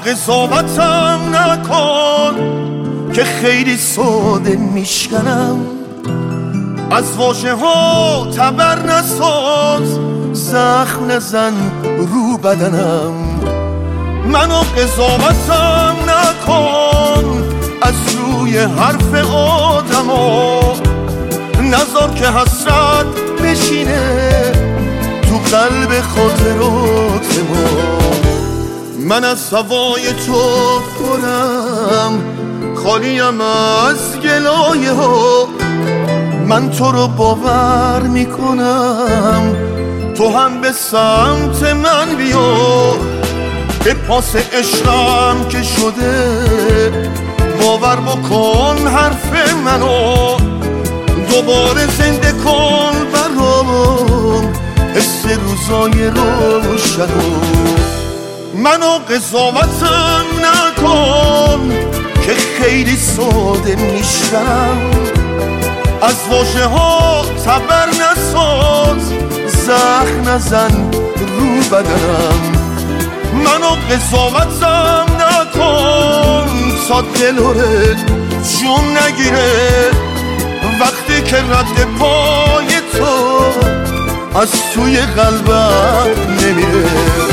قضاوتم نکن که خیلی ساده میشکنم. از واژه ها تبر نساز، زخم نزن رو بدنم. منو قضاوتم نکن از روی حرف آدما، نذار که حسرت بشینه تو قلب خاطرات ما. من از هوای تو پرم، خالیم از گلایه ها. من تو رو باور میکنم، تو هم به سمت من بیا. به پاس عشقم که شده باور بکن حرف منو. دوباره زنده کن برام حس روزای روشنو. منو قضاوتم نکن که خیلی ساده میشم. از واژه ها تبر نساز، زخم نزن رو بدنم. منو قضاوتم نکن تا دلورت جون نگیره وقتی که رد پای تو از توی قلبم نمیره.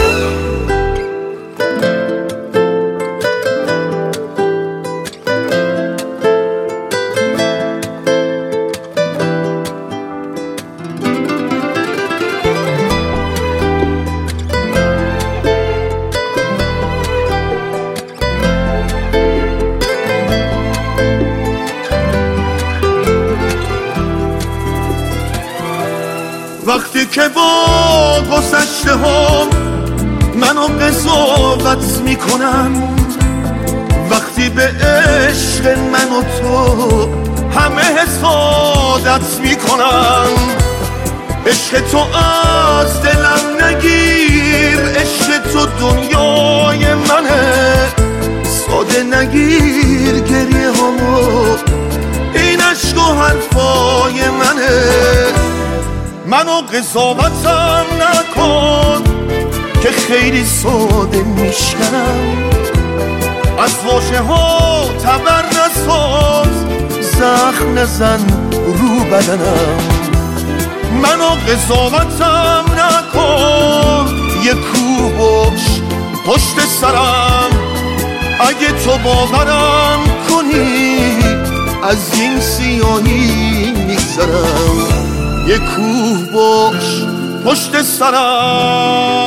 وقتی که با گذشته ها منو قضاوت میکنن، وقتی به عشق من و تو همه حسادت میکنن. عشق تو از دلم نگیر، عشق تو دنیای منه. ساده نگیر گریه هامو، این عشق و حرفای منه. منو قضاوتم نکن که خیلی ساده میشکنم. از واژه ها تبر نساز، زخم نزن رو بدنم. منو قضاوتم نکن، یه کوه باش پشت سرم. اگه تو باورم کنی از این سیاهی میگذرم. یه کوه باش پشت سرم.